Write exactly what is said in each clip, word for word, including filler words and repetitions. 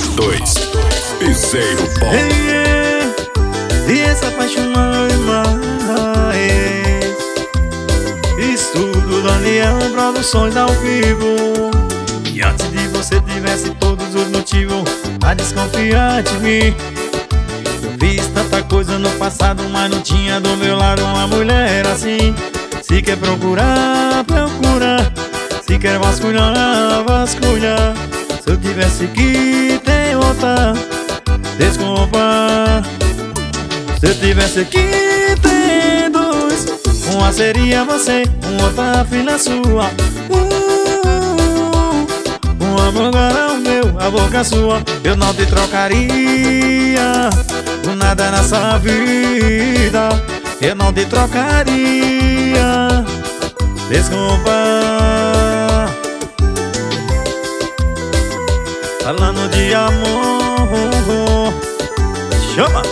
dois, Piseiro Bom. Ei, ei, e essa paixão mais. Estudo Daniel Produções ao vivo. E antes de você tivesse todos os motivos a desconfiar de mim. Eu fiz tanta coisa no passado, mas não tinha do meu lado uma mulher assim. Se quer procurar, procura. Se quer vasculhar, vasculha. Se eu tivesse que ter outra, desculpa. Se eu tivesse que ter dois, uma seria você, outra filha sua. uh, Uma boca era o meu, a boca sua. Eu não te trocaria por nada nessa vida. Eu não te trocaria. Desculpa. Falando de amor, chama!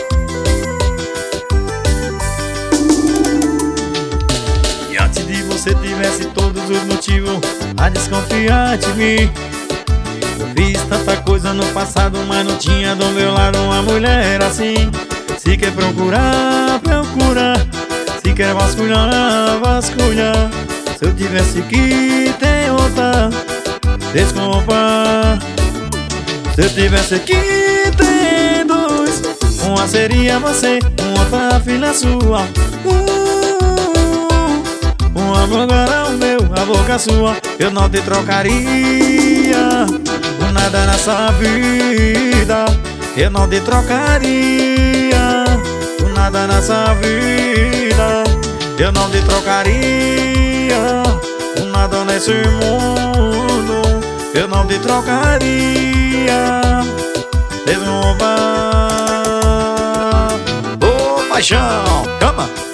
E antes de você tivesse todos os motivos a desconfiar de mim. Eu fiz tanta coisa no passado, mas não tinha do meu lado uma mulher assim. Se quer procurar, procura. Se quer vasculhar, vasculha. Se eu tivesse que ter outra, desculpa. Se eu tivesse que ter dois, uma seria você, outra filha sua. uh, Uma boca era o meu, a boca sua. Eu não te trocaria por nada nessa vida. Eu não te trocaria por nada nessa vida. Eu não te trocaria por nada nesse mundo. Eu não te trocaria. Desculpa. Ô, paixão, calma.